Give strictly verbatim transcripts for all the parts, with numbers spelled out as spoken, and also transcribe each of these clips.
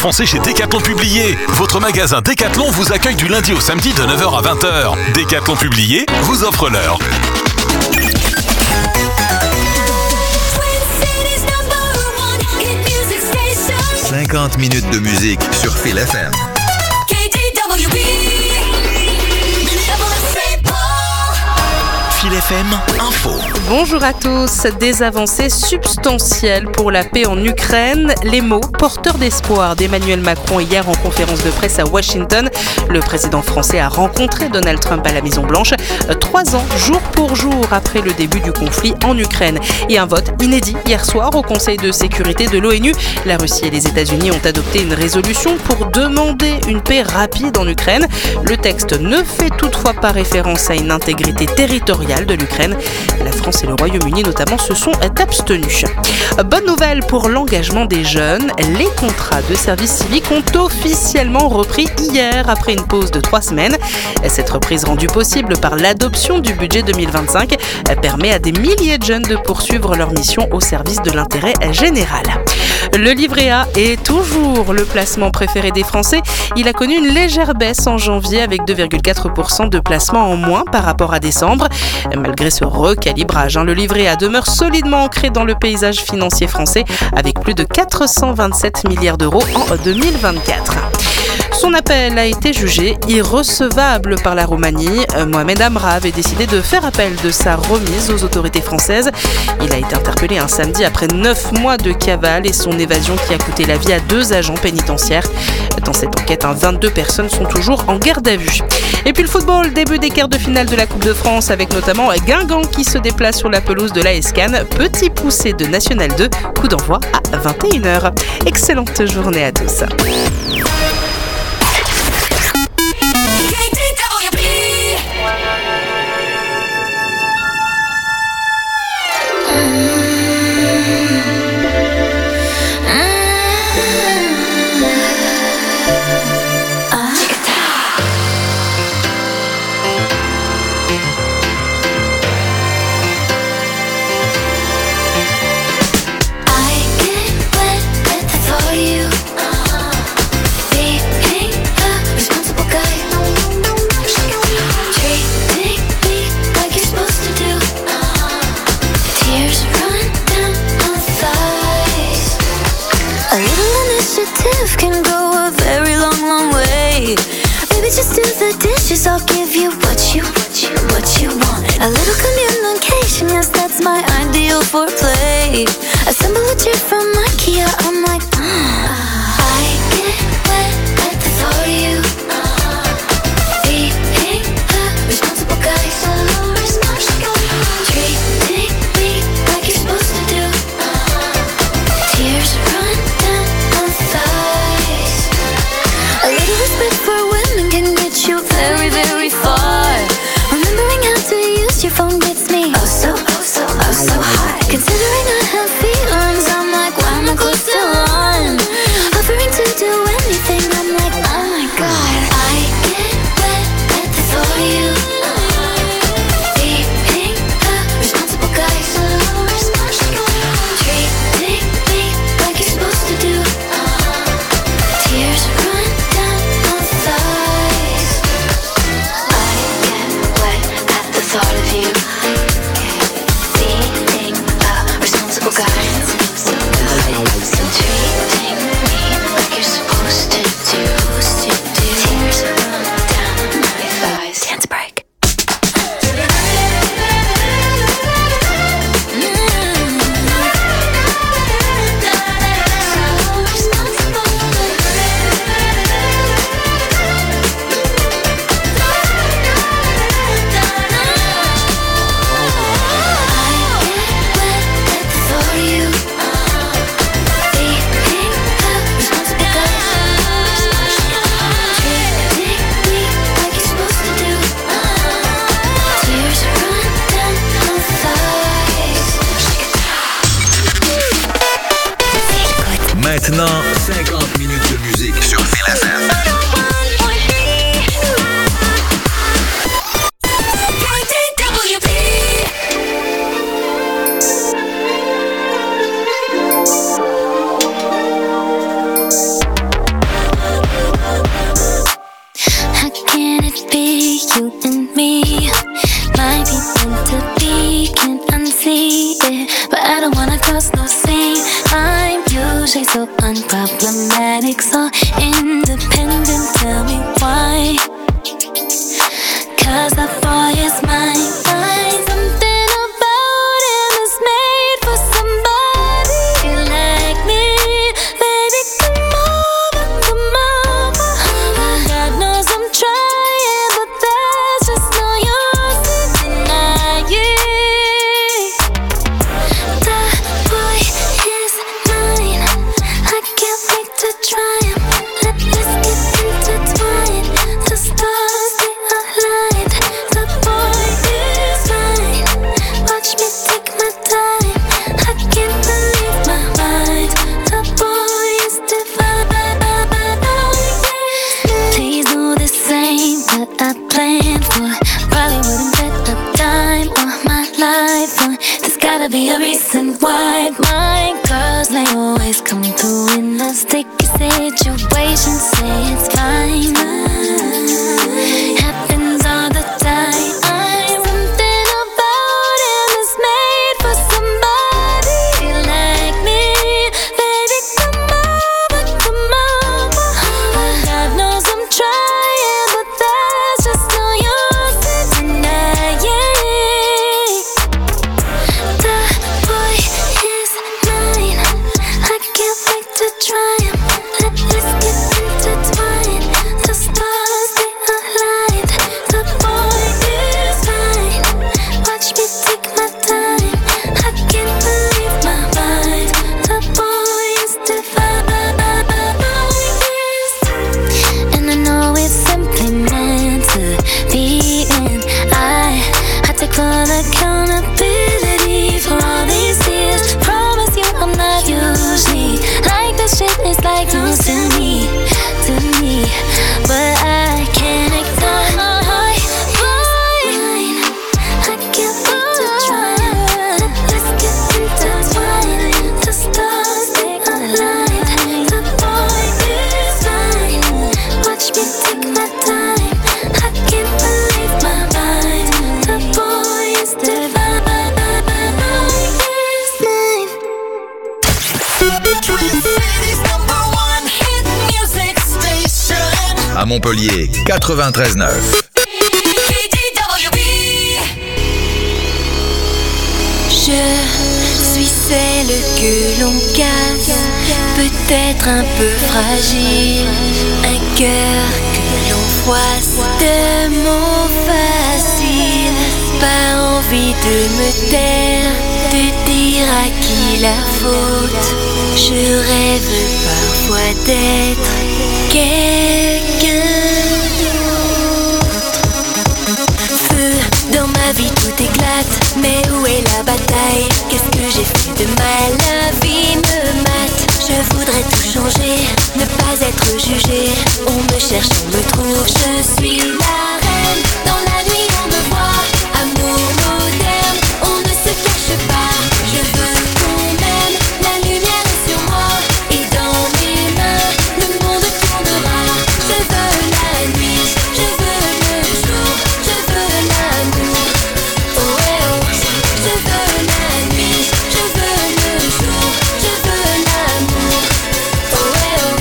foncez chez Decathlon Publié. Votre magasin Decathlon vous accueille du lundi au samedi de neuf heures à vingt heures. Decathlon Publié vous offre l'heure. cinquante minutes de musique sur Feel F M. Feel F M Info. Bonjour à tous. Des avancées substantielles pour la paix en Ukraine. Les mots porteurs d'espoir d'Emmanuel Macron hier en conférence de presse à Washington. Le président français a rencontré Donald Trump à la Maison-Blanche, trois ans jour pour jour après le début du conflit en Ukraine. Et un vote inédit hier soir au Conseil de sécurité de l'ONU. La Russie et les États-Unis ont adopté une résolution pour demander une paix rapide en Ukraine. Le texte ne fait toutefois pas référence à une intégrité territoriale de l'Ukraine. La France et le Royaume-Uni notamment se sont abstenus. Bonne nouvelle pour l'engagement des jeunes. Les contrats de service civique ont officiellement repris hier après une pause de trois semaines. Cette reprise rendue possible par l'adoption du budget deux mille vingt-cinq permet à des milliers de jeunes de poursuivre leur mission au service de l'intérêt général. Le livret A est toujours le placement préféré des Français. Il a connu une légère baisse en janvier avec deux virgule quatre pour cent de placements en moins par rapport à décembre. Malgré ce recalibrage, le livret A demeure solidement ancré dans le paysage financier français avec plus de quatre cent vingt-sept milliards d'euros en deux mille vingt-quatre. Son appel a été jugé irrecevable par la Roumanie. Mohamed Amra avait décidé de faire appel de sa remise aux autorités françaises. Il a été interpellé un samedi après neuf mois de cavale et son évasion qui a coûté la vie à deux agents pénitentiaires. Dans cette enquête, vingt-deux personnes sont toujours en garde à vue. Et puis le football, début des quarts de finale de la Coupe de France avec notamment Guingamp qui se déplace sur la pelouse de l'A S Cannes. Petit poussé de National deux, coup d'envoi à vingt et une heures. Excellente journée à tous. I'll give you what you, what you, what you want. A little communication, yes, that's my ideal foreplay. Assemble a chair from IKEA, I'm like, mm. I get wet at the thought of you. Being a responsible guy, so responsible. Treating me like you're supposed to do. Tears run down my thighs. A little respect for women can get you very, very far. Remembering how to use your phone gets me oh so, oh so, oh so high. Considering I have feelings, I'm like, why am I close to one? Offering to do anything, I'm like, oh my god. I get wet at the thought of you. Being a responsible guy, so responsible. Treating me like you're supposed to do. Tears run down my thighs. I get wet at the thought of you. Being a responsible guy. Treating me like you're supposed to do. Tears run down my thighs. Dance break. Maintenant, cinquante minutes de musique sur Feel F M. life. Uh, there's gotta be a reason why my girls, they always come through in a sticky situation. Say it's fine, uh, happens all the time. Something about him is made for somebody like me. Baby, come over, come over. God knows I'm trying, but there's just no use in denying. The boy is mine. I can't wait to try him. Let, let's get intertwined. The stars, they aligned. The boy is mine. Watch me take my time. I can't believe my mind. The boy is divine. And I know it's simply meant to be. And I, I take full accountability for all these years. Promise you I'm not usually like this shit is like news to me, to me. But I can't ignore my boy, mine. I can't wait to try. Let's get intertwined. The stars, they aligned. The boy is mine. Watch me take my time. I can't believe my mind. The boy is divine. Is mine. À Montpellier, quatre-vingt-treize neuf. Je suis celle que l'on casse, peut-être un peu fragile, un cœur que l'on froisse de mots faciles. Pas envie de me taire, de dire à qui la faute. Je rêve parfois d'être quelqu'un d'autre. Feu, dans ma vie tout éclate, mais où est la bataille? Qu'est-ce que j'ai fait de mal? La vie me mate. Je voudrais tout changer, ne pas être jugée. On me cherche, on me trouve, je suis la reine. Dans la nuit on me voit, amour moderne, on ne se cache pas. Je veux qu'on m'aime, la lumière est sur moi, et dans mes mains, le monde tournera. Je veux la nuit, je veux le jour, je veux l'amour. Oh ouais oh, je veux la nuit, je veux le jour, je veux l'amour. Oh ouais oh.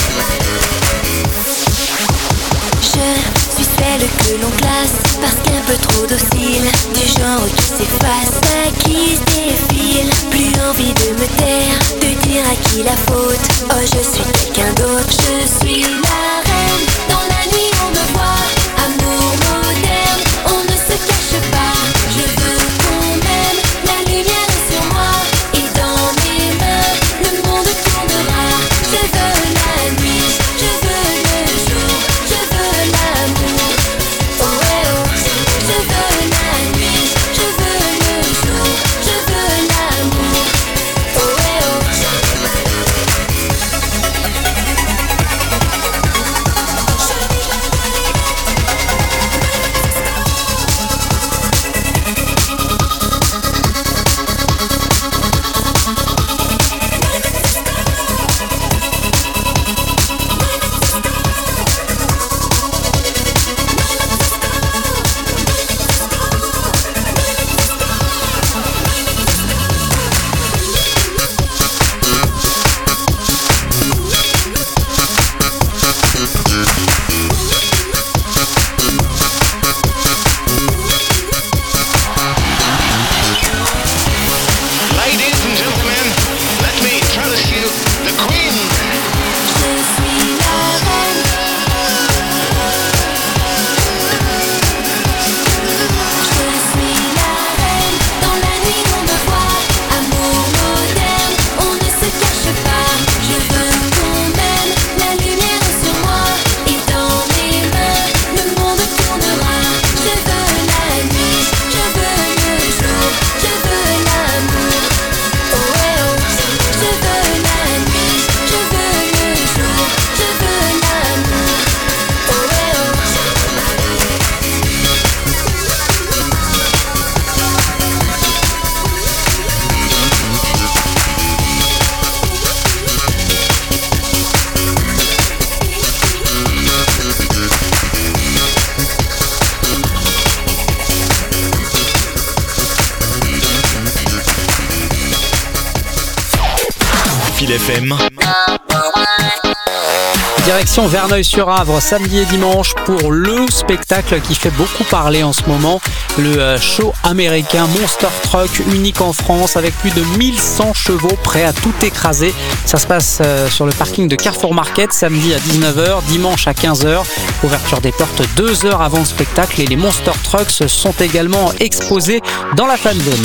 Je suis celle que l'on classe parce qu'un peu trop docile, du genre qui s'efface, à qui se défile. Plus envie de me taire, de dire à qui la faute. Oh je suis quelqu'un d'autre, je suis la reine. Dans la nuit on me voit, amour moderne, on ne se cache pas. Je veux qu'on m'aime, la lumière est sur moi, et dans mes mains, le monde tournera. Je veux la nuit, je veux le jour, je veux l'amour. Oh ouais oh, je veux la nuit, je veux le jour, je veux l'amour. Oh ouais oh. Phil F M. Direction Verneuil-sur-Avre, samedi et dimanche pour le spectacle qui fait beaucoup parler en ce moment, le show américain Monster Truck, unique en France avec plus de mille cent chevaux prêts à tout écraser. Ça se passe sur le parking de Carrefour Market, samedi à dix-neuf heures, dimanche à quinze heures. Ouverture des portes deux heures avant le spectacle et les Monster Trucks sont également exposés dans la fan zone.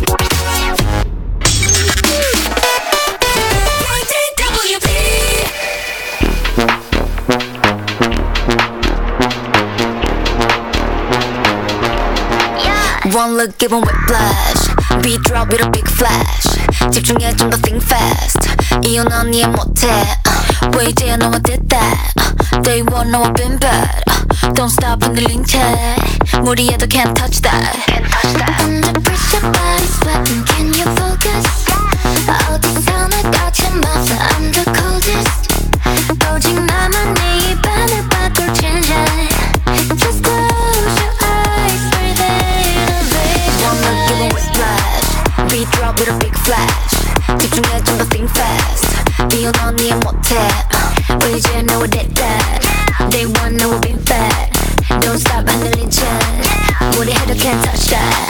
One look, give 'em whiplash. Beat drop with a big flash. 집중해 좀 더 think fast. 이유 넌 이해 못해. uh, 왜 이제야 너만 did that. uh, Day one 너와 been bad. uh, Don't stop 흔들린 채 무리해도 can't touch that. Can't touch that. Under pressure, body sweating, can you focus? 어디서 나까지 맘서 I'm the coldest. 오직 나만 네 입안을 바꿀 change. Just close your eyes, breathe in. One look, give 'em whiplash. Beat drop with a big flash. 집중해 좀 더 think fast. 이유 넌 이해 못해. uh, 왜 이제야 너와 did that. Day one 너와 been bad. Don't stop 흔들린 채 무리해도 can't touch that.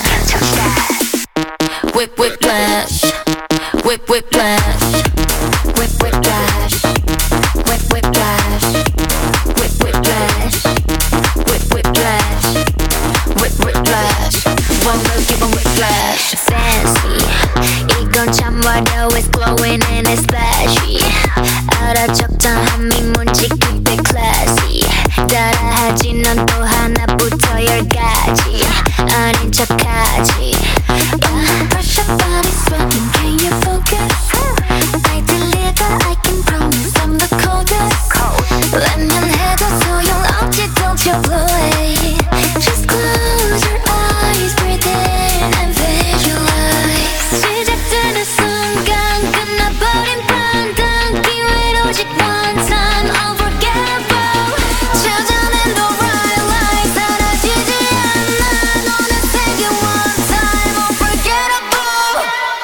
Whip whip flash. Whip whip flash. Whip whip flash. Whip whip flash. Whip whip flash. Whip whip flash. Whip whip flash. One look, give 'em whip flash. Fancy, 이건 참 어려워. It's glowing and it's flashy. 알아 적당함이 뭔지 그때 classy. 따라하지 넌 또 하나부터 열까지 아닌 척하지. Under pressure, body sweating, can you focus? I deliver, I can promise I'm the coldest. 외면해도 소용없지, don't you blow it. Just close your eyes, breathe in and visualize. 시작되는 순간 끝나버린 판단 기회는 오직 one time unforgettable. 찾아낸 the right light 사라지지 않아 너는 생긴 one time unforgettable.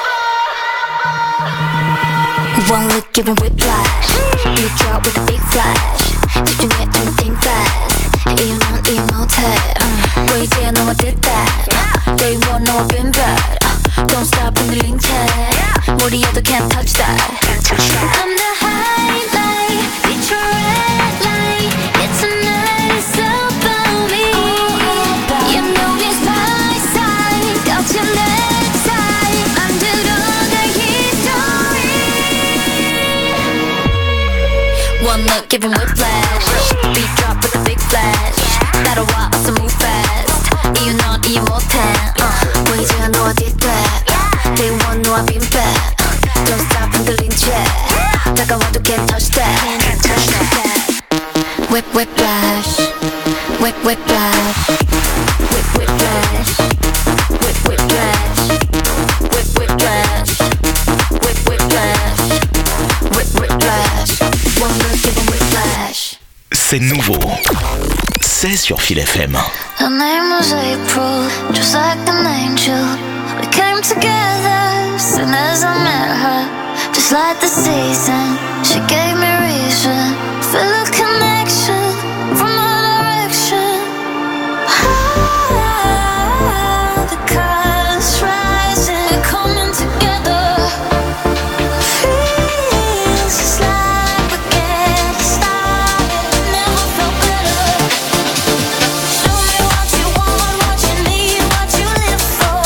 One look, give 'em whiplash. You drop with a big flash. 집중해 and think fast. 이유 넌 이해 못해. uh, 왜 이제야 너와 did that. uh, Day one 너와 been bad. uh, Don't stop 흔들린 채 무리해도 can't touch that. I'm the highlight, it's your red light. It's a night about me. You know it's my side, got your leg tied. underdog history. One look, give 'em whiplash. Beat drop with a big flash. 따라와 어서 move fast. 이유 넌 이해 못해. uh, 왜 이제야 너와 did that. Day one 너와 been bad. uh, Don't stop 흔들린 채 다가와도 can't touch that. Can't touch that. Whip whip flash. Whip whip flash. Whip whip flash. Whip whip flash. Whip whip flash. Whip whip flash. Whip whip flash. One look, give 'em whip flash. C'est nouveau. C'est sur Phil F M. Her name was April, just like an angel. We came together soon as I met her. Just like the season, she gave me reason. Feel a connection from her direction. Ah, the colors rising, we're coming together. Feels just like we're getting started. Never felt better. Show me what you want, what you need, what you live for.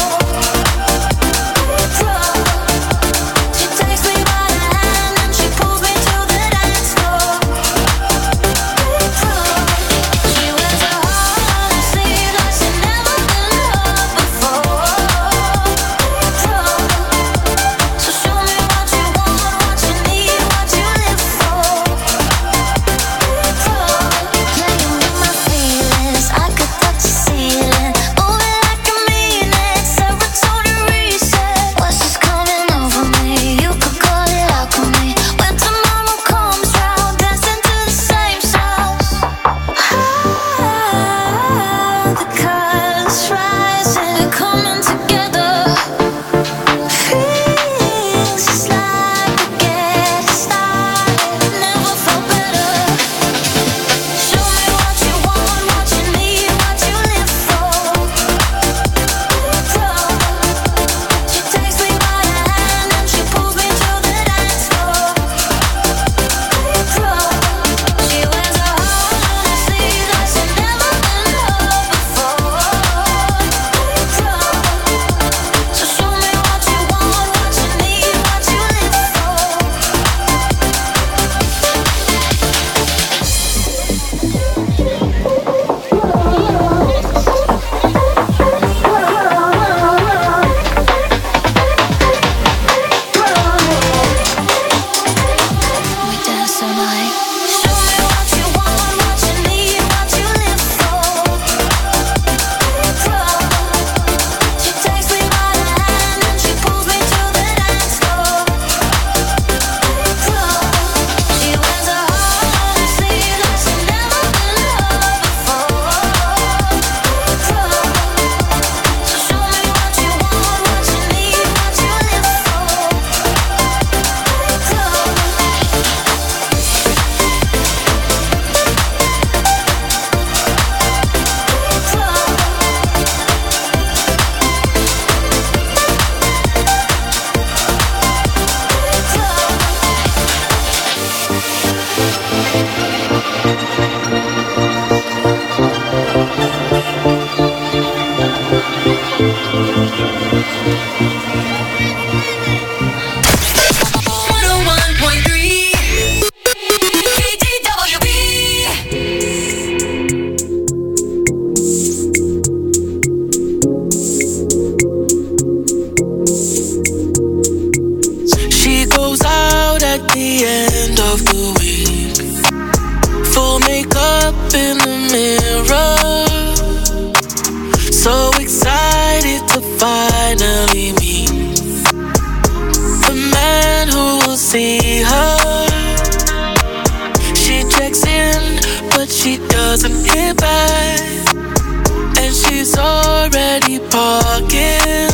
April, she takes me by the hand and she pulls me to the dance floor. The end of the week, full makeup in the mirror, so excited to finally meet the man who will see her. She checks in, but she doesn't hit back, and she's already parking,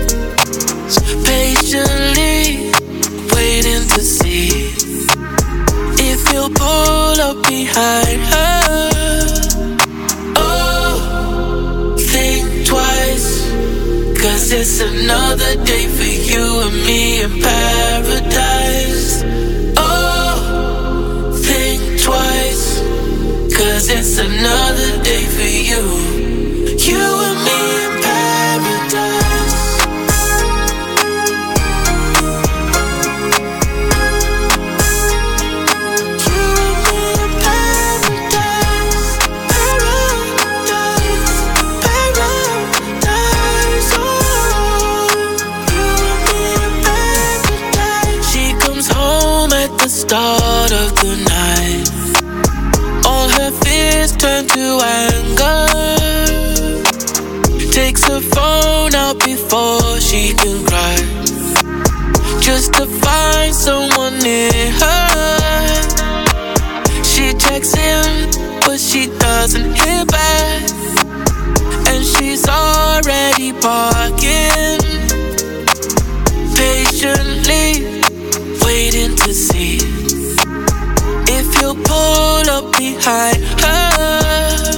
patiently waiting to see if he'll pull up behind her. Oh, think twice, cause it's another day for you and me in paradise. Oh, think twice, cause it's another day for you, you and me in paradise. Start of the night, all her fears turn to anger. Takes her phone out before she can cry, just to find someone near her. She checks in, but she doesn't hear back, and she's already parking, patiently waiting to see if you'll pull up behind her.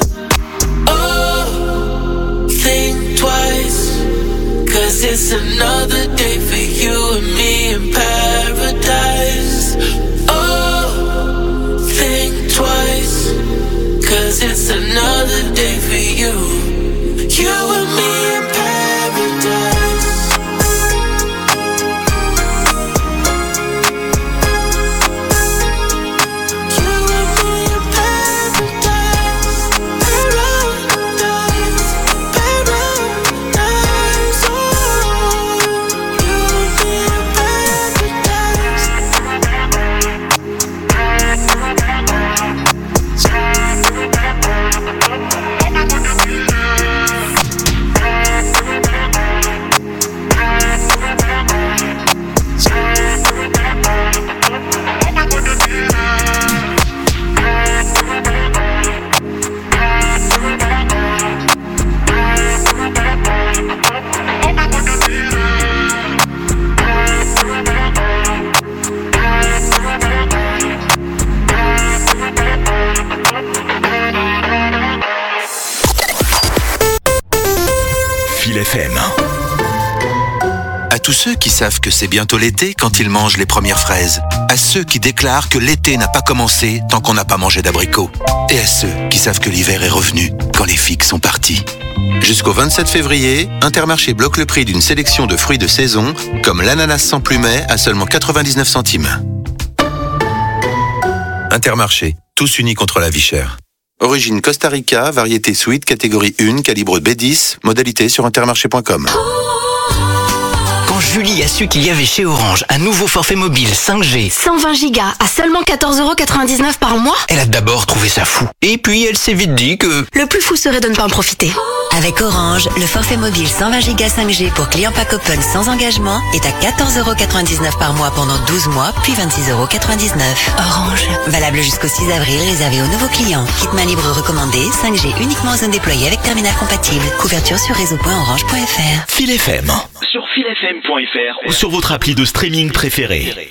Oh, think twice, cause it's another day for you and me in paradise. Oh, think twice, cause it's another day for you, you and me in paradise. À tous ceux qui savent que c'est bientôt l'été quand ils mangent les premières fraises. À ceux qui déclarent que l'été n'a pas commencé tant qu'on n'a pas mangé d'abricots. Et à ceux qui savent que l'hiver est revenu quand les figues sont parties. Jusqu'au vingt-sept février, Intermarché bloque le prix d'une sélection de fruits de saison, comme l'ananas sans plumet à seulement quatre-vingt-dix-neuf centimes. Intermarché, tous unis contre la vie chère. Origine Costa Rica, variété sweet, catégorie un, calibre B dix, modalité sur intermarché point com. Quand Julie a su qu'il y avait chez Orange un nouveau forfait mobile cinq G, cent vingt gigas à seulement quatorze euros quatre-vingt-dix-neuf par mois, elle a d'abord trouvé ça fou. Et puis elle s'est vite dit que le plus fou serait de ne pas en profiter. Avec Orange, le forfait mobile cent vingt gigas cinq G pour clients pack open sans engagement est à quatorze euros quatre-vingt-dix-neuf par mois pendant douze mois, puis vingt-six euros quatre-vingt-dix-neuf. Orange. Valable jusqu'au six avril, réservé aux nouveaux clients. Kit main libre recommandé, cinq G uniquement en zone déployée avec terminal compatible. Couverture sur réseau point orange point f r. Fil F M. Sur fil f m point f r ou sur votre appli de streaming préférée.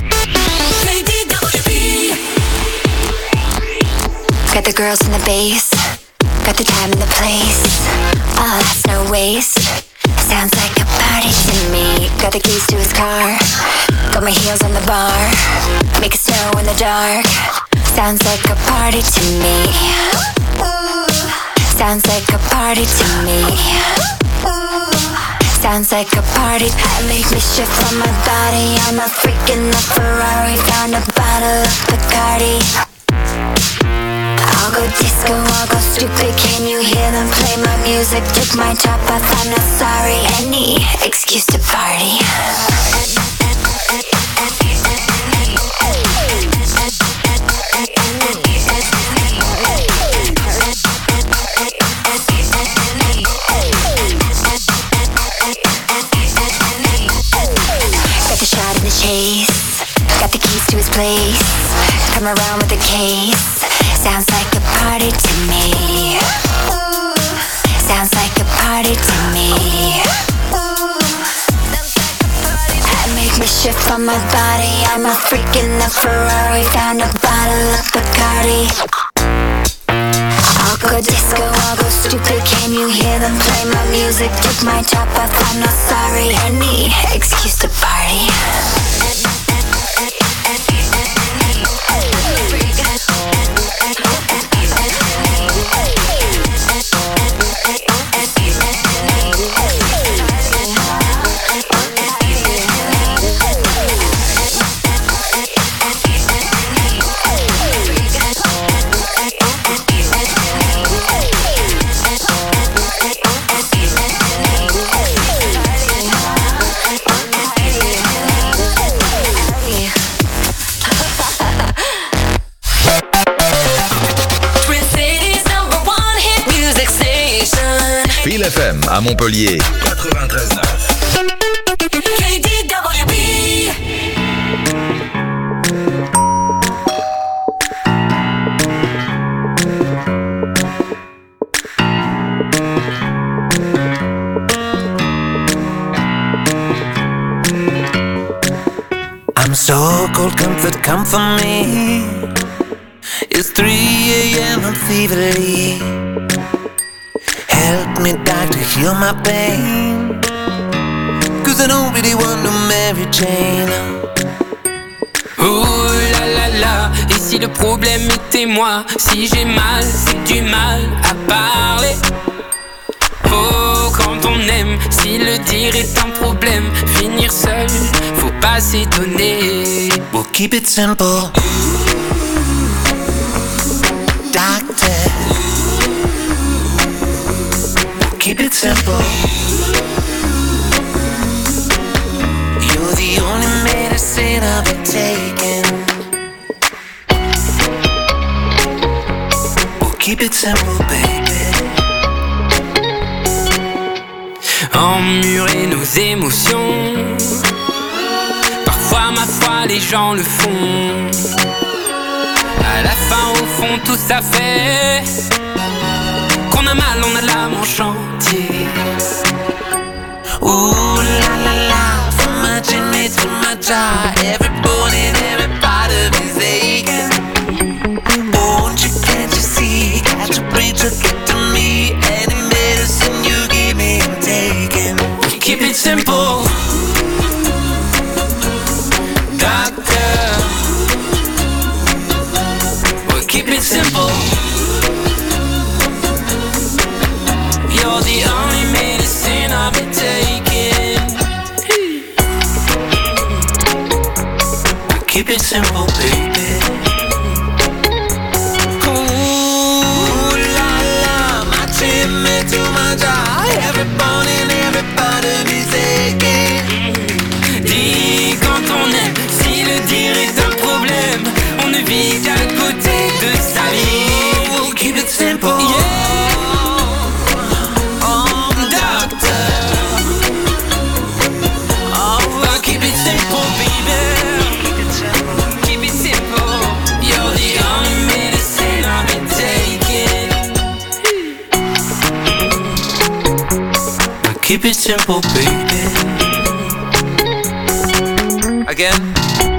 Got the girls in the bass, got the time and the place. Oh, that's no waste. Sounds like a party to me. Got the keys to his car, got my heels on the bar. Make it snow in the dark. Sounds like a party to me. Sounds like a party to me. Sounds like a party. I make me shift on my body. I'm a freak in the Ferrari. Found a bottle of Bacardi. I'll go disco, I'll go stupid. Can you hear them play my music? Took my top off, I'm not sorry. Any excuse to party. Got the shot in the chase, got the keys to his place. Come around with the case. Sounds like a party to me. Sounds like a party to me. I make me shift on my body. I'm a freak in the Ferrari. Found a bottle of Bacardi. I'll go disco, I'll go stupid. Can you hear them play my music? Took my top off, I'm not sorry. Any excuse to party. Feel F M à Montpellier quatre-vingt-treize neuf. I'm so cold, comfort, come for me. It's three a.m. I'm feverly. Help me, doctor, heal my pain. Cause I don't really want no Mary Jane. Oh là là là, et si le problème était moi? Si j'ai mal, c'est du mal à parler. Oh, quand on aime, si le dire est un problème, finir seul, faut pas s'étonner. We'll keep it simple. Doctor, we'll keep it simple. You're the only medicine I've been taking. We'll keep it simple, baby. Emmurer nos émotions. Parfois, ma foi, les gens le font. À la fin, au fond, tout ça fait qu'on a mal, on a l'âme en chantier. Ooh la la la, from my chimney to my jar, every bone and every part of me's aching. Won't you, can't you see? Got to reach or get to me. Any medicine you give me, I'm taking. We keep it simple, doctor. We keep it simple. You're the only medicine I've been taking. We keep it simple, baby. Ooh la la, my chimney to my jar, every bone and every part of me's aching. Dis quand on aime, si le dire est un problème, on ne vit qu'à côté de sa vie. We'll keep it simple, yeah. Oh, doctor. Oh, we'll keep it simple, baby. Keep it simple. You're the only medicine I've been taking. We'll keep it simple, baby. Again.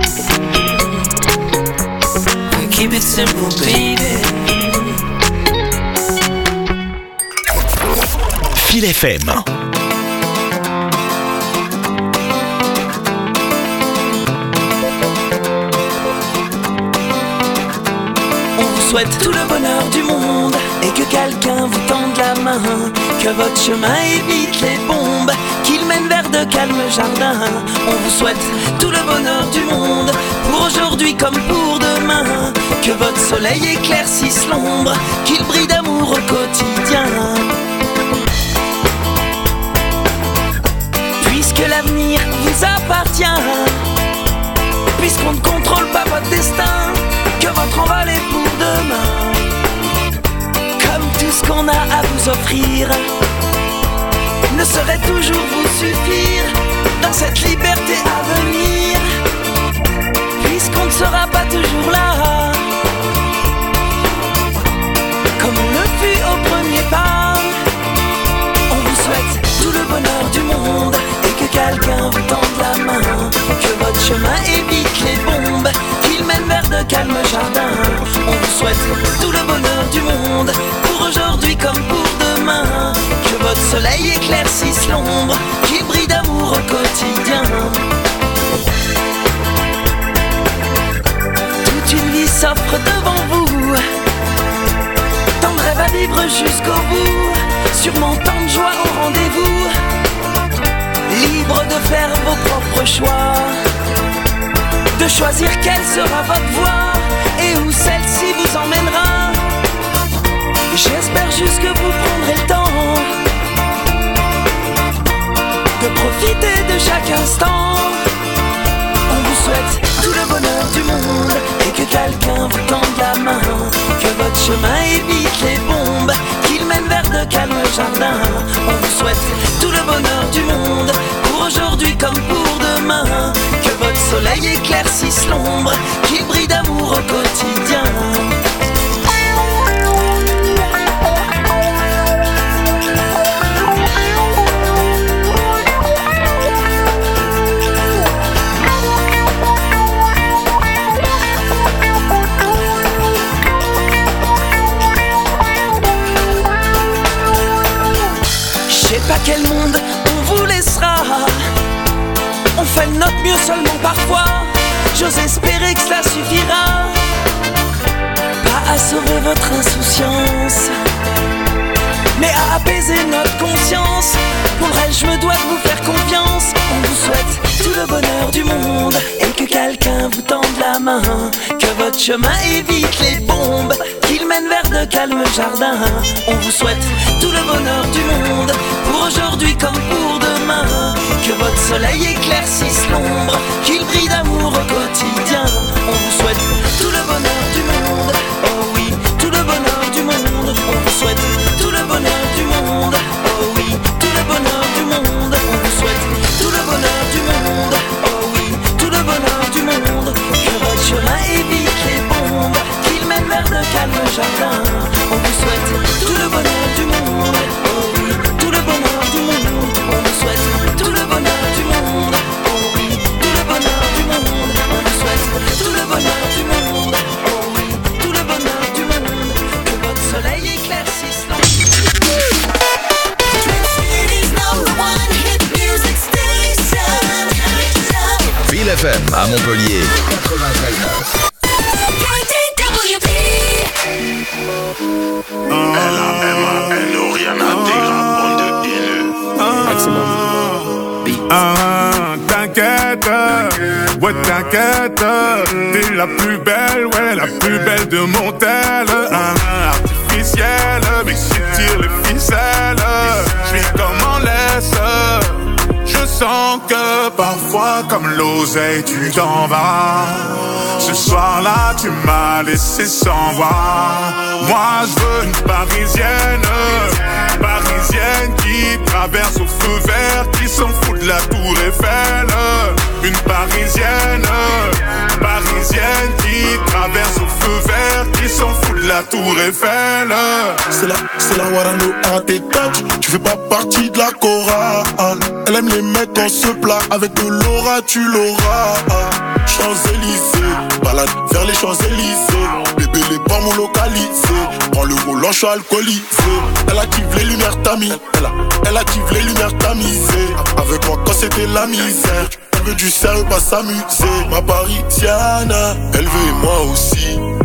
We'll keep it simple, baby. Feel F M. On vous souhaite tout le bonheur du monde et que quelqu'un vous tende la main, que votre chemin évite les bombes, qu'il mène vers de calmes jardins. On vous souhaite tout le bonheur du monde, pour aujourd'hui comme pour demain, que votre soleil éclaircisse l'ombre, qu'il brille d'amour au quotidien. Puisque l'avenir vous appartient, puisqu'on ne contrôle pas votre destin, que votre envol est pour demain. Comme tout ce qu'on a à vous offrir ne saurait toujours vous suffire dans cette liberté à venir, puisqu'on ne sera pas toujours là, comme on le fut au premier pas. On vous souhaite tout le bonheur du monde et que quelqu'un vous tende la main, que votre chemin évite les bombes, qu'il mène vers de calmes jardins. On vous souhaite tout le bonheur du monde, pour aujourd'hui comme pour demain, que votre soleil éclaircisse l'ombre, qu'il brille d'amour au quotidien. Toute une vie s'offre devant vous, tant de rêves à vivre jusqu'au bout, sûrement tant de joie au rendez-vous, libre de faire vos propres choix, de choisir quelle sera votre voie et où celle-ci vous emmènera. J'espère juste que vous prendrez le temps de profiter de chaque instant. On vous souhaite tout le bonheur du monde et que quelqu'un vous tende la main, que votre chemin évite les bombes, qu'il mène vers de calmes jardins. On vous souhaite tout le bonheur du monde, pour aujourd'hui comme pour demain, que votre soleil éclaircisse l'ombre, qu'il brille d'amour au quotidien. Je sais pas quel monde on vous laissera, on fait de notre mieux seulement parfois. J'ose espérer que cela suffira, pas à sauver votre insouciance, mais à apaiser notre conscience. Pour le reste je me dois de vous faire confiance. On vous souhaite tout le bonheur du monde et que quelqu'un vous tende la main, que votre chemin évite les bombes, qu'il mène vers de calmes jardins. On vous souhaite tout le bonheur du monde, pour aujourd'hui comme pour demain, que votre soleil éclaircisse l'ombre, qu'il brille d'amour au quotidien. On vous souhaite tout le bonheur du monde, oh oui, tout le bonheur du monde. On vous souhaite tout le bonheur du monde, oh oui, tout le bonheur du monde. On vous souhaite tout le bonheur du monde, oh oui, tout le bonheur du monde, que votre chemin évite les bombes, qu'il mène vers de calmes jardins. On vous souhaite tout le bonheur du monde, oh oui, tout le bonheur du monde. On vous souhaite tout le bonheur du monde, oh oui, tout le bonheur du monde. On vous souhaite tout le bonheur du monde, oh oui, tout le bonheur du monde, que votre soleil éclaircisse l'ombre. Phil F M à Montpellier quatre-vingt-treize neuf. Ah, t'inquiète, ouais t'inquiète, t'es la plus belle, ouais la plus belle de mon tel. Ah, artificielle, mais si tire les ficelles, j'suis comme en laisse. Je sens que parfois comme l'oseille tu t'en vas. Ce soir-là tu m'as laissé sans voix. Moi je veux une parisienne, parisienne qui traverse au feu vert, qui s'en fout de la tour Eiffel. Une parisienne, parisienne qui traverse au feu vert, qui s'en fout de la tour Eiffel. C'est la, c'est la Warano à tes touch. Tu fais pas partie de la chorale. Elle aime les mecs en se plat. Avec de l'aura tu l'auras. Champs-Élysées, balade vers les Champs-Élysées. Bébé les pas mon localisé. Prends le volant, je suis alcoolisé. Elle active les lumières tamis. Elle, a, elle active les lumières tamisées. Avec moi quand c'était la misère. Elle veut du sérieux, pas s'amuser. Ma parisienne, elle veut et moi aussi.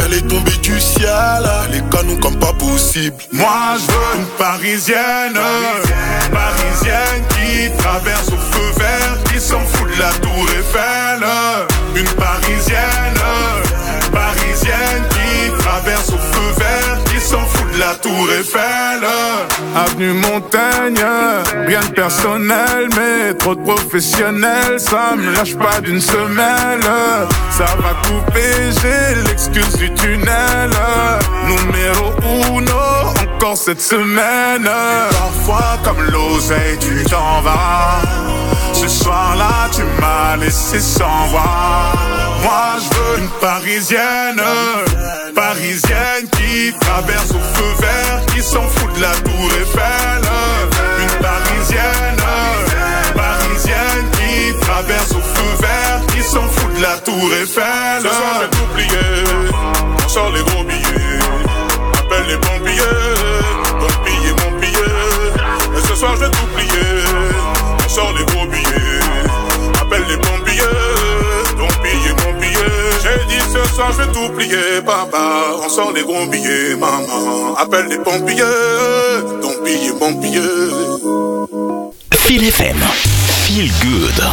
Elle est tombée du ciel, les canons comme pas possible. Moi je veux une parisienne, parisienne qui traverse au feu vert, qui s'en fout de la tour Eiffel. Une parisienne, parisienne qui traverse au feu vert, qui s'en fout de la tour Eiffel. Avenue Montaigne, rien de personnel, mais trop de professionnels, ça me lâche pas d'une semelle. Ça va couper, j'ai l'excuse du tunnel. Numéro uno, encore cette semaine. Parfois comme l'oseille, tu t'en vas. Ce soir-là, tu m'as laissé sans voix. Moi, je veux une parisienne, parisienne qui traverse au feu vert, qui s'en fout de la tour Eiffel. Une parisienne, parisienne qui traverse au feu vert, qui s'en fout de la tour Eiffel. Ce soir, je vais t'oublier, on sort les gros billets, appelle les pompiers, donc piller mon billet. Et ce soir, je vais t'oublier, on sort les gros billets, appelle les pompiers, donc piller mon billet. J'ai dit ce soir, je vais t'oublier, papa, on sort les gros billets, maman, appelle les pompiers, donc piller mon billet. Feel F M. Feel good.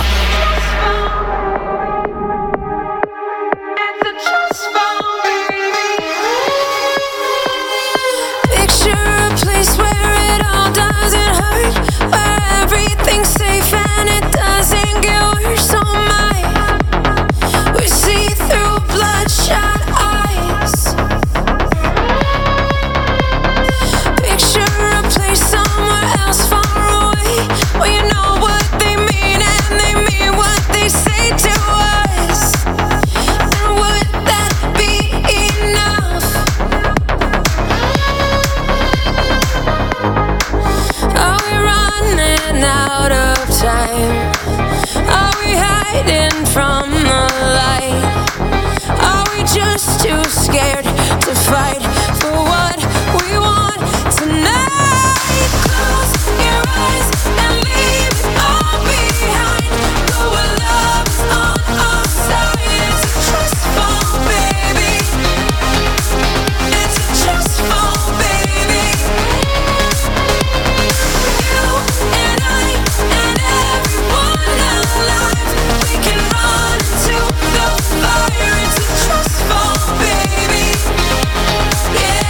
Safe and it doesn't get worse on mine. We see through bloodshot eyes. Picture a place somewhere else far away, where you know what they mean and they mean what they say to us. And would that be enough? Are we running out of time? Are we hiding from the light? Are we just too scared to fight for what we want tonight? Close your eyes and leave it all behind. Go where love is on our side. It's a trust fall, baby. It's a trust fall, baby. You and I and everyone alive, we can run into the fire. It's a trust fall, baby. Yeah.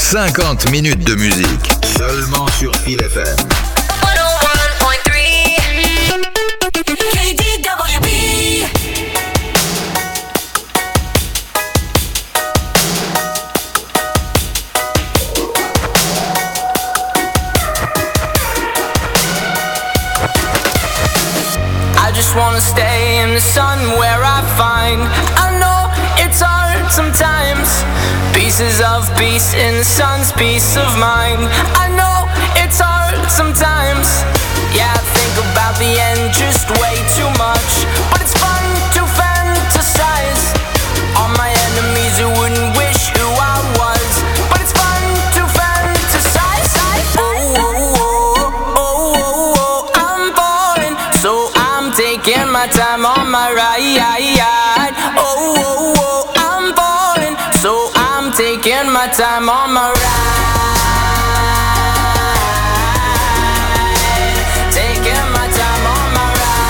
cinquante minutes de musique. Seulement sur Feel F M. Wanna stay in the sun where I find I know it's hard sometimes. Pieces of peace in the sun's peace of mind. I know it's hard sometimes. Yeah, I think about the end just way too much, but it's fun to fantasize on my enemies who wouldn't wish who I was. But it's fun to fantasize. Oh, oh, oh, oh, oh, oh, I'm falling, so I'm taking my time on my ride. Oh, oh, oh, I'm falling, so I'm taking my time on my ride. Taking my time on my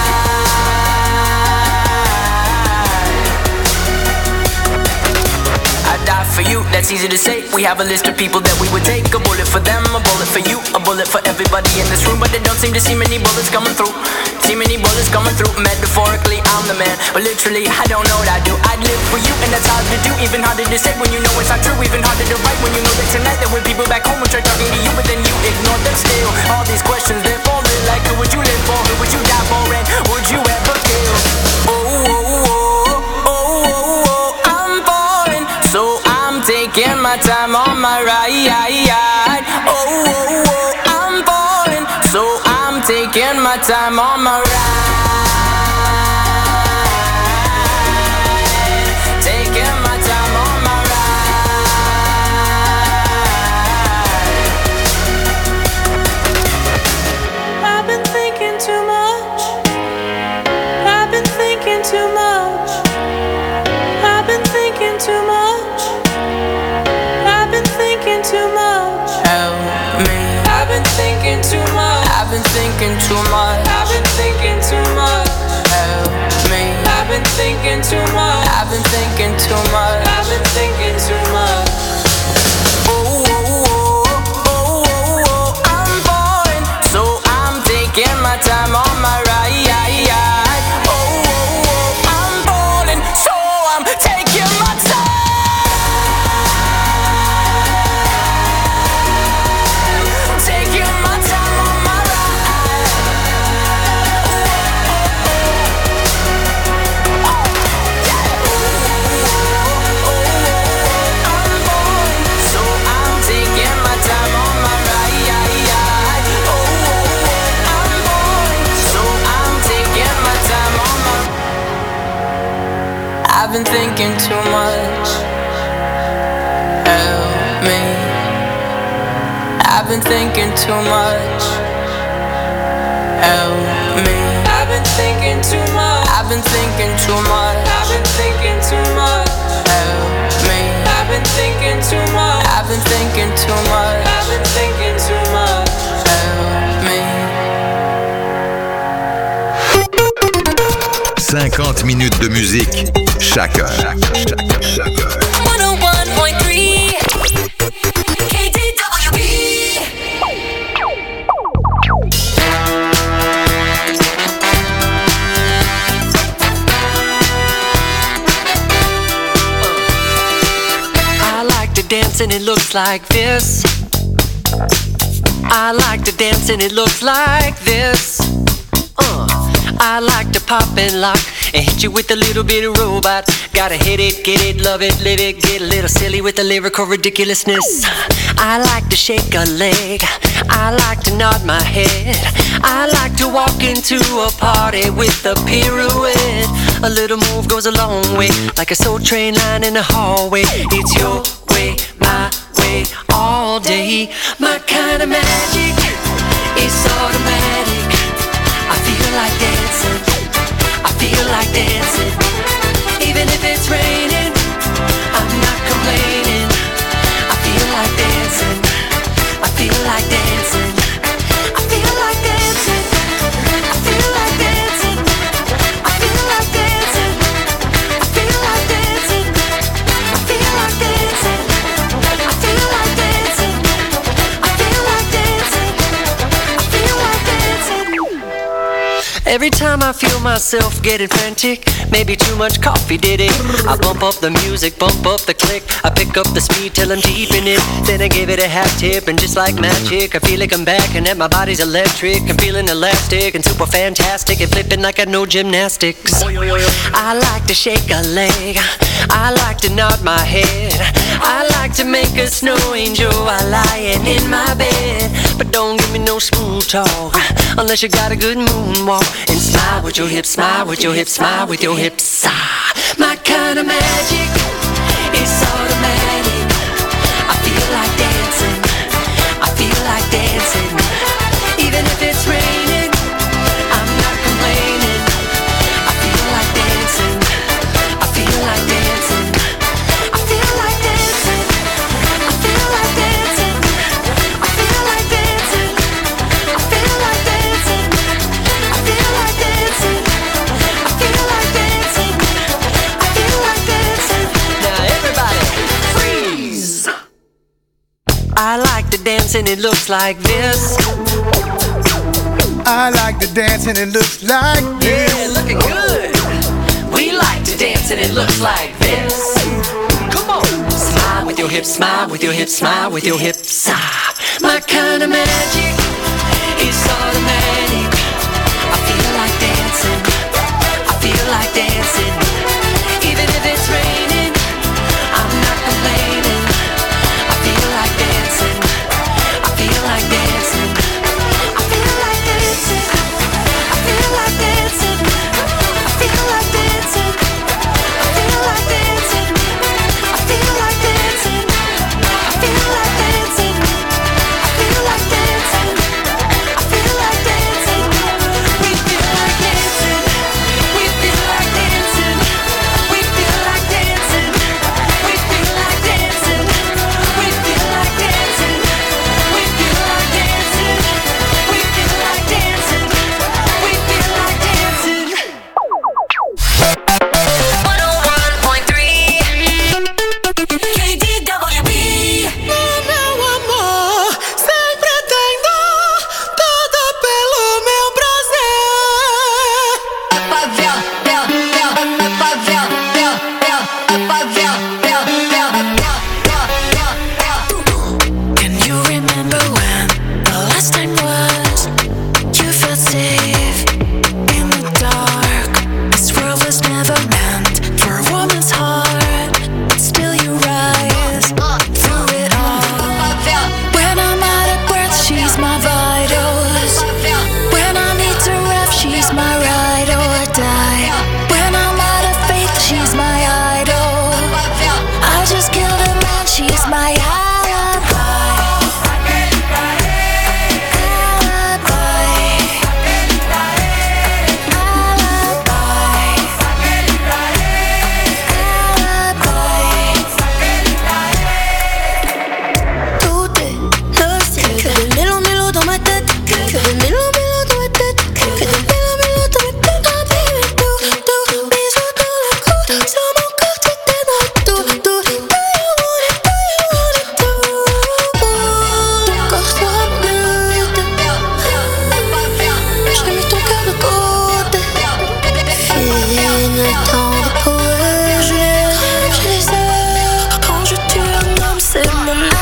ride. I die for you, that's easy to say. We have a list of people that we would take. A bullet for them, a bullet for you, a bullet for everybody in this room. But they don't seem to see many bullets coming through. See many bullets coming through. Metaphorically, I'm the man, but literally, I don't know what I do. I'd live for you, and that's hard to do. Even harder to say when you know it's not true. Even harder to write when you know that tonight there were people back home who tried talking to you, but then you ignore them still. All these questions, they're for real. Like, who would you live for? Who would you die for? And would you ever kill? Oh, oh, oh, oh, oh, oh, I'm falling, so I'm taking my time on my ride. Oh, oh, oh, I'm falling, so I'm taking my time on my ride. Taking my time on my ride. I've been thinking too much. I've been thinking too much. I've been thinking too much. I've been thinking too much. Help me. I've been thinking too much. I've been thinking too much. I've been thinking too much. Help me. I've been thinking too much. I've been thinking too much. I've been thinking too much. Oh, oh, oh, oh, oh, oh, I'm falling, so I'm taking my time on my ride. Oh, oh, oh, I'm falling, so I'm taking my time. Taking my time on my ride. Oh, oh, yeah. Oh, oh, oh, I'm falling, so I'm taking my time on my ride. Oh, oh, oh, I'm falling, so I'm taking my time on my. I've been thinking too much. Help me. I've been thinking too much. Help me. I've been thinking too much. I've been thinking too much. I've been thinking too much. Help me. I've been thinking too much. I've been thinking too much. I've been thinking too much. Help me. cinquante minutes de musique, chaque heure. Chaque heure, chaque heure. one oh one point three K D W B. I like to dance and it looks like this. I like to dance and it looks like this. Uh, I like to pop and lock and hit you with a little bit of robot. Gotta hit it, get it, love it, live it, get a little silly with the lyrical ridiculousness. I like to shake a leg, I like to nod my head, I like to walk into a party with a pirouette. A little move goes a long way, like a soul train line in the hallway. It's your way, my way, all day. My kind of magic, it's automatic. I feel like dancing, I feel like dancing. Even if it's raining, I'm not complaining. I feel like dancing, I feel like dancing. I feel like dancing, I feel like dancing. I feel like dancing, I feel like dancing. I feel like dancing, I feel like dancing. Every time I feel myself getting frantic, maybe too much coffee did it. I bump up the music, bump up the click. I pick up the speed till I'm deep in it. Then I give it a half tip, and just like magic, I feel like I'm back and that my body's electric. I'm feeling elastic and super fantastic and flipping like I know gymnastics. I like to shake a leg, I like to nod my head, I like to make a snow angel while lying in my bed. But don't give me no smooth talk unless you got a good moonwalk. And smile with your hips, smile with your hips, smile with your hips. Ah, my kind of magic is automatic. I feel like dancing, I feel like dancing. Even if it's raining, I'm not complaining. I feel like dancing, I feel like dancing. I feel like dancing, I feel like dancing. I feel like dancing, I feel like dancing. I feel like dancing, I feel like dancing. I feel like dancing. Now everybody freeze. I like to dance and it looks like this. I like to dance and it looks like this. Yeah, looking good. We like to dance and it looks like this. Come on. Smile with your hips, smile with your hips, smile with your hips. Ah, my kind of magic is automatic. I feel like dancing, I feel like dancing. Even if it's raining, I'm not complaining. I feel like dancing, I feel like dancing. I feel like dancing, I feel like dancing. I feel like dancing, I feel like dancing. I feel like dancing, I feel like dancing. I feel like dancing, I feel like dancing. We feel like dancing, we feel like dancing. We feel like dancing, we feel like dancing. We feel like dancing, we feel like dancing. We feel like dancing, we feel like dancing. one oh one point three K D W B. Meu amor, sempre tenho tudo pelo meu prazer. Pavel, pel, pel, pavel, pel, pel, pavel, pel, pel, pel, pel, pel. Can you remember when the last time was you felt safe in the dark? This world was never meant for a woman's heart, but still you rise through it all. When I'm out of breath, she's my vitals. When I need to rap, she's my ride or die. When I'm out of faith, she's my idol. I just killed a man, she's my alibi. Tout est lost, que des mélos mélos dans ma tête, que des mélos mélos dans ma tête, que des mélos mélos dans ma tête. Un bébé tout, tout, bisous dans le cou, sur mon corps tu t'es dans tout, tout. Do you want it, do you want it, do? Ton corps sera bleu, j'ai mis ton cœur de côté. Fini le temps de courir, je les rêve, je les heures. Quand je tue un homme, c'est mon alibi.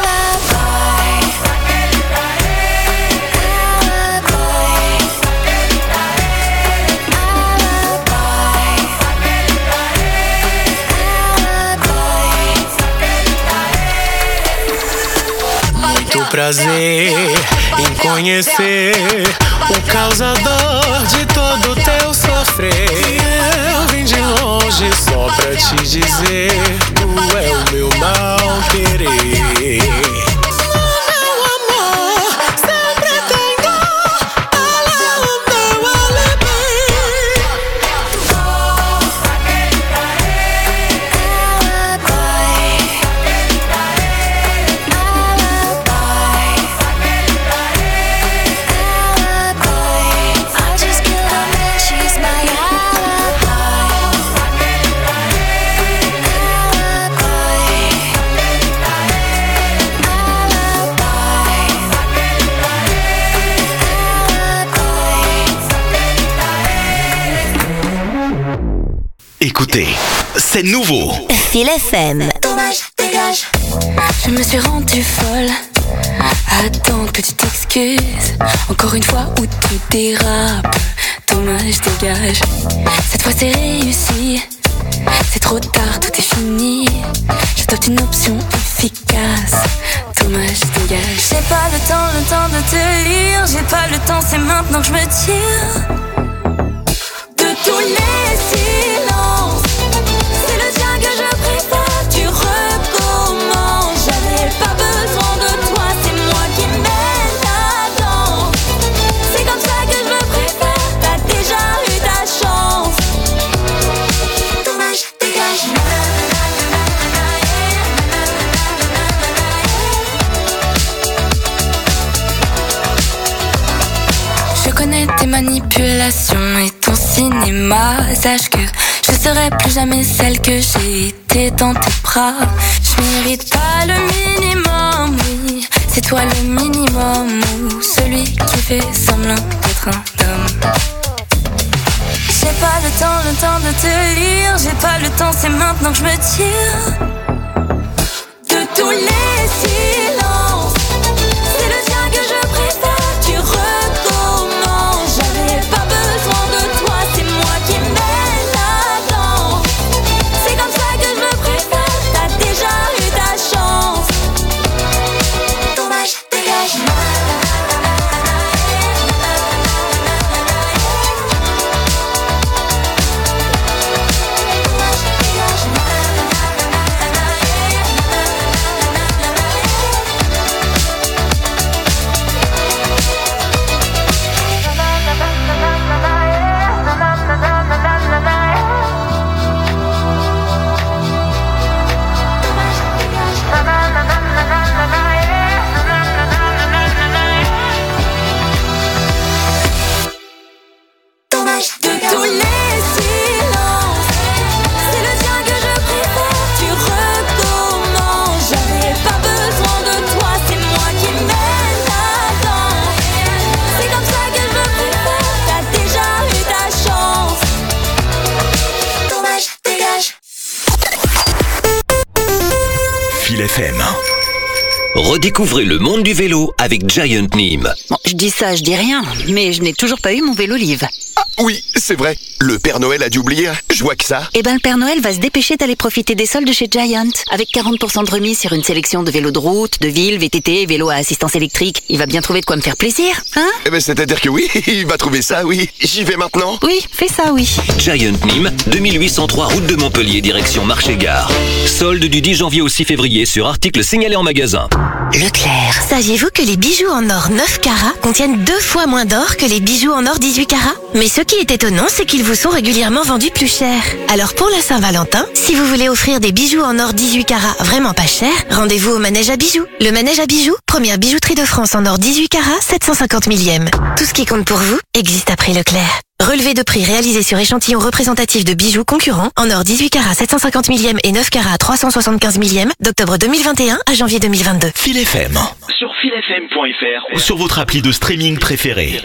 Muito prazer em conhecer o causador de todo teu sofrer. Eu vim de longe só pra te dizer, tu é o meu mal querer. Meu amor, sempre tenho ela o meu alibi. I just killed a man, she's my alibi. Écoutez, c'est nouveau. Fil F M. Dommage, dégage. Je me suis rendue folle. Attends que tu t'excuses. Encore une fois où tu dérapes. Dommage, dégage. Cette fois c'est réussi. C'est trop tard, tout est fini. J'adopte une option efficace. Dommage, dégage. J'ai pas le temps, le temps de te lire. J'ai pas le temps, c'est maintenant que je me tire de tous les silences. C'est le tien que je préfère. Tu recommences. J'avais pas besoin de toi, c'est moi qui mène la danse. C'est comme ça que je me préfère. T'as déjà eu ta chance. Dommage, dégage. Je connais tes manipulations et ton cinéma. Sache que je serai plus jamais celle que j'ai été dans tes bras. Je mérite pas le minimum, oui. C'est toi le minimum, ou celui qui fait semblant d'être un homme. J'ai pas le temps, le temps de te lire. J'ai pas le temps, c'est maintenant que je me tire de tous les silences. C'est le tien que je préfère. Tu recommences. J'avais pas besoin de toi, c'est moi qui mène la danse. C'est comme ça que je me préfère. T'as déjà eu ta chance. Dommage, dégage. F M. Redécouvrez le monde du vélo avec Giant Nîmes. Bon, je dis ça, je dis rien, mais je n'ai toujours pas eu mon vélo Live. Ah oui, c'est vrai. Le Père Noël a dû oublier. Je vois que ça. Eh ben, le Père Noël va se dépêcher d'aller profiter des soldes chez Giant. Avec quarante pour cent de remise sur une sélection de vélos de route, de ville, V T T, vélos à assistance électrique. Il va bien trouver de quoi me faire plaisir, hein? Eh ben, c'est-à-dire que oui, il va trouver ça, oui. J'y vais maintenant. Oui, fais ça, oui. Giant Nîmes, deux mille huit cent trois route de Montpellier, direction Marché-Gare. Solde du dix janvier au six février sur articles signalés en magasin. Leclerc. Saviez-vous que les bijoux en or neuf carats contiennent deux fois moins d'or que les bijoux en or dix-huit carats? Mais ce qui est étonnant, c'est qu'ils vous sont régulièrement vendus plus cher. Alors pour la Saint-Valentin, si vous voulez offrir des bijoux en or dix-huit carats vraiment pas cher, rendez-vous au Manège à bijoux. Le Manège à bijoux, première bijouterie de France en or dix-huit carats, sept cent cinquante millième. Tout ce qui compte pour vous existe à prix Leclerc. Relevé de prix réalisé sur échantillon représentatif de bijoux concurrents en or dix-huit carats sept cent cinquante millième et neuf carats trois cent soixante-quinze millième d'octobre deux mille vingt et un à janvier deux mille vingt-deux. Fil F M. Sur fil f m point f r ou sur votre appli de streaming préférée.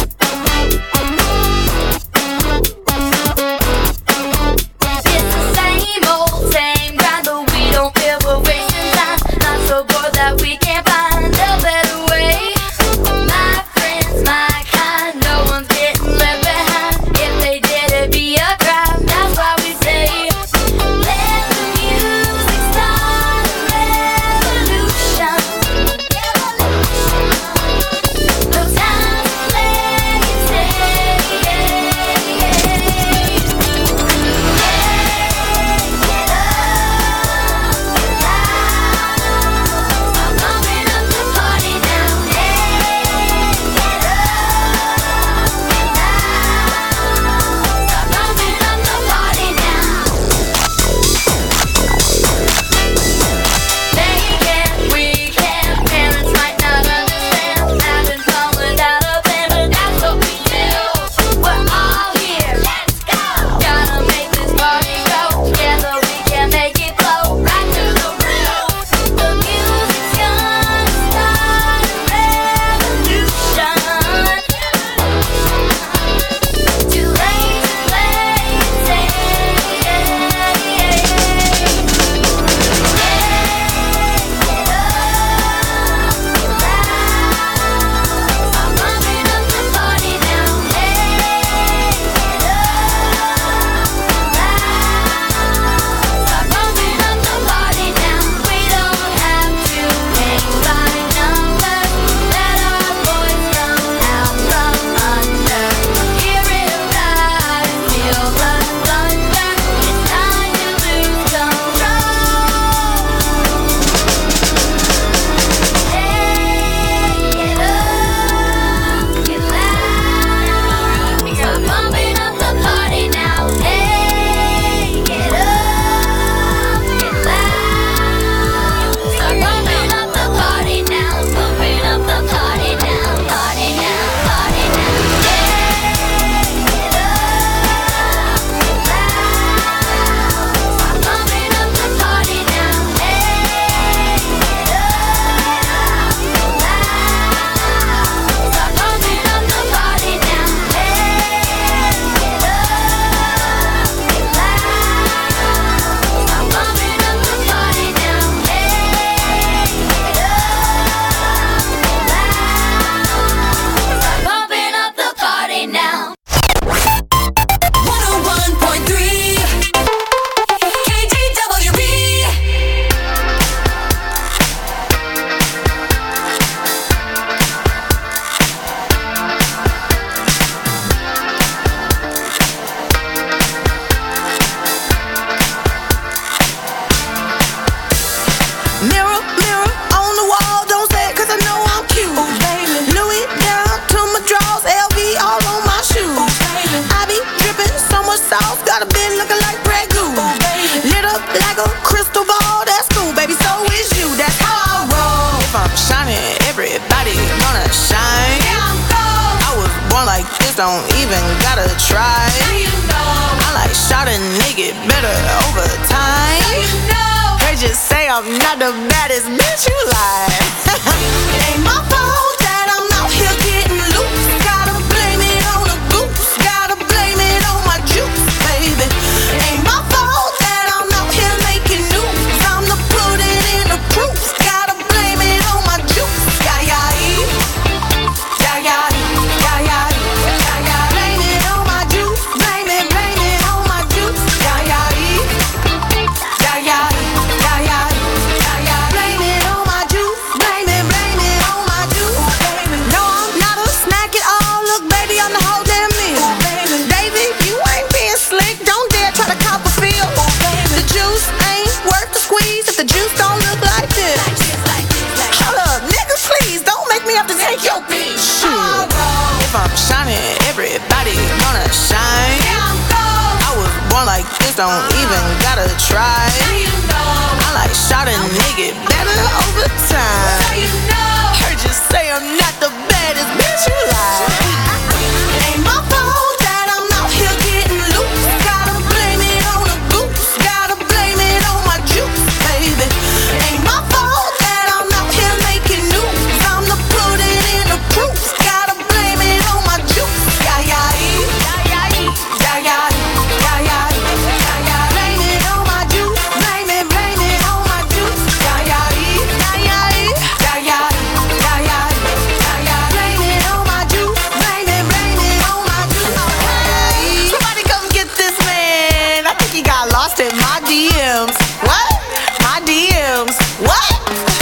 It's the same. overtime. You know. They just say I'm not the baddest bitch you like. Ain't my fault that I'm out here getting loose. Gotta blame it on the goose. Gotta blame it on my juice, baby. Ain't my fault that I'm out here making news. I'm the put it in the proof. Gotta blame it on my juice. Yeah, yeah, yeah, yeah, yeah, yeah, yeah. Blame it on my juice. Blame it, blame it on my juice. Yeah, yeah, yeah, yeah, yeah, yeah, yeah. Blame it on my juice. Blame it, blame it on my juice. No, I'm not a snack at all. Look, baby, I'm the whole damn meal. David, you ain't being slick. Don't dare try to cop a feel. The juice ain't worth the squeeze if the juice don't look like this. Hold up, nigga, please don't make me have to take your piece. Shit. If I'm shining, everybody gonna shine. I was born like this, don't even gotta try. I like shot a nigga better over time. Heard you say I'm not the baddest bitch you like. Ain't my fault that I'm out here getting loose. Gotta blame it on the goose. Gotta blame it on my juice, baby. Ain't my fault that I'm out here making news. I'm the put it in the proof. Gotta blame it on my juice. Yeah, yeah, yeah, yeah, yeah, yeah, yeah, yeah. Blame it on my juice. Blame it, blame it on my juice. Yeah, yeah, yeah, yeah, yeah, yeah, yeah, yeah. Blame it on my juice. Blame it, blame it on my juice. Somebody come get this man. I think he got lost in my D Ms. What? My D Ms. What?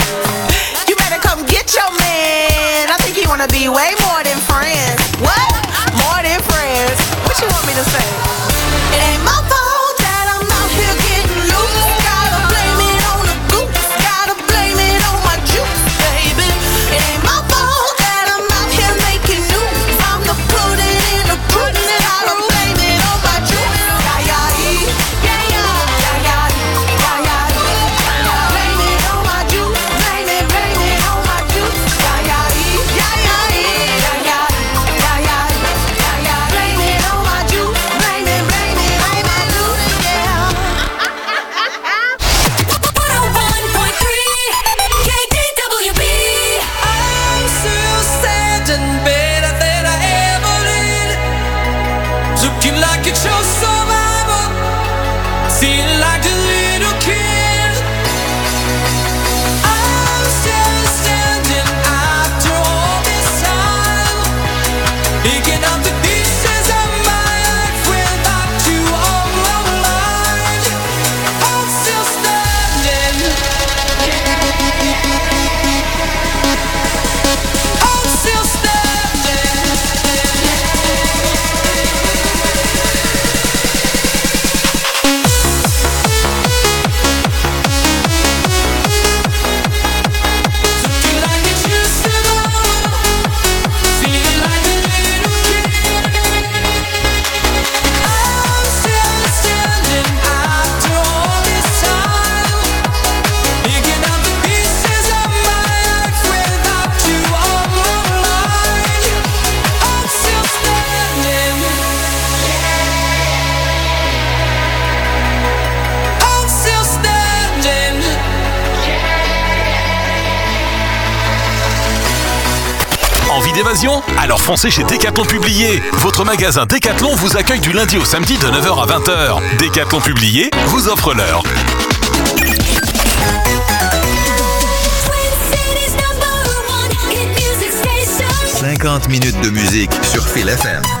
You better come get your man. I think he wanna be way more than friends. What? More than friends. What you want me to say? It ain't my fault that I'm out here getting loose. Gotta blame it on the goose. Gotta blame it on my juice, baby. It ain't my fault that I'm out here making news. I'm the put it in the proof. Gotta blame it on my juice. Yeah, yeah, yeah, yeah, yeah, yeah, yeah, yeah. Blame it on my juice. Blame it, blame it on my juice. Yeah, yeah, yeah, yeah, yeah, yeah, yeah, yeah. Blame it on my juice. Blame it, blame it on my juice. Yeah. one oh one point three K D W B. I'm still standing better than I ever did. Looking like it's your survival. Feeling like a little kid. I'm still standing after all this time. Picking up the pieces of my life without you on my mind. I'm still standing. I'm still standing. Looking like it used to go. Feeling like a little kid. I'm still standing after all this time. Picking up the pieces of my life without you on my mind. I'm still standing. I'm still standing. Envie d'évasion? Alors foncez chez Décathlon Publié. Votre magasin Décathlon vous accueille du lundi au samedi de neuf heures à vingt heures. Décathlon Publié vous offre l'heure. Twin Cities number one hit music station. cinquante minutes de musique sur Fil F M.